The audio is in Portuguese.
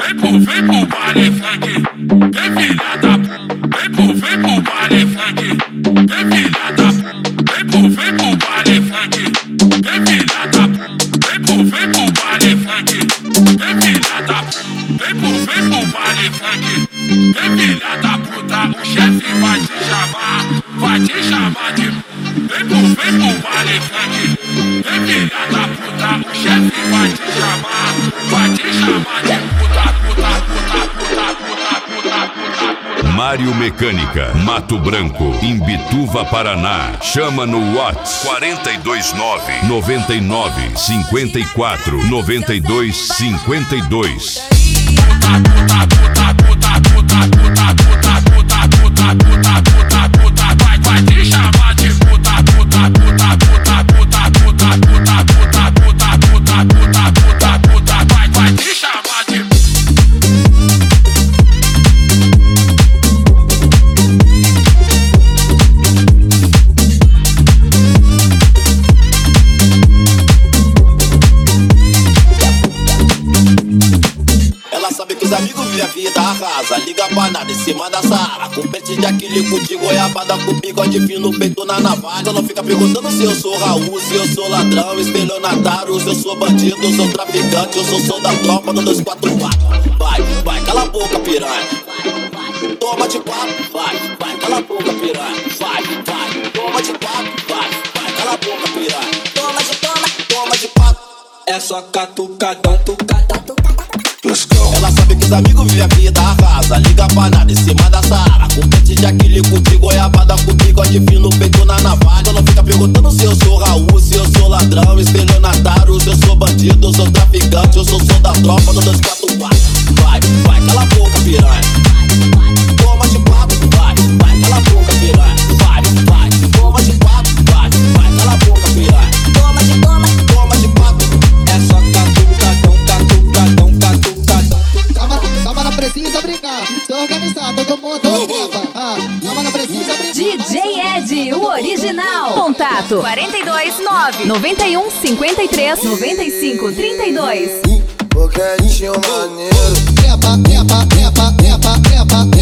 Vem pro baile funk, vem filha da puta. Vem pro baile funk, vem filha da puta. Vem pro baile funk, vem filha da puta. Vem pro baile funk, vem filha da puta. Vem pro baile funk, vem filha da puta. O chefe vai te chamar de. Vem pro baile funk, vem filha da puta. O chefe vai te chamar de puta. Mário Mecânica, Mato Branco, Imbituva, Paraná. Chama no Whats 429 99 54 92 52. Vai te chamar de puta. Vai te chamar de. Os amigos vivem a vida arrasa, liga pra nada em cima da Sara. Com pente de acrílico de goiabada, com bigode fino, peito na navalha. Não fica perguntando se eu sou Raul, se eu sou ladrão, estelionatário, se eu sou bandido, eu sou traficante, eu sou da tropa do 244. Vai, cala a boca, piranha. Toma de quatro, vai, cala a boca, piranha. Vai, toma de quatro, vai, cala a boca, piranha. Toma de quatro. É só catucadão, ela sabe que os amigos vivem a vida arrasa, liga pra nada em cima da Sara. Com pente de acrílico de goiabada, com bigode fino, peito na navalha. Não fica perguntando se eu sou Raul, se eu sou ladrão, estelionatário, se eu sou bandido, eu sou traficante, eu sou da tropa do 244. Vai, cala a boca, piranha. Toma de quatro, vai, cala a boca, piranha. Vai, toma de quatro, vai, cala a boca, piranha. Toma de quatro. É só catucadão. Calma, não precisa brincar. Se organizar, todo mundo calma, não precisa brincar. DJ Ed, o original. Contato 429 91 53 95 32. Boquete maneiro. Trepa.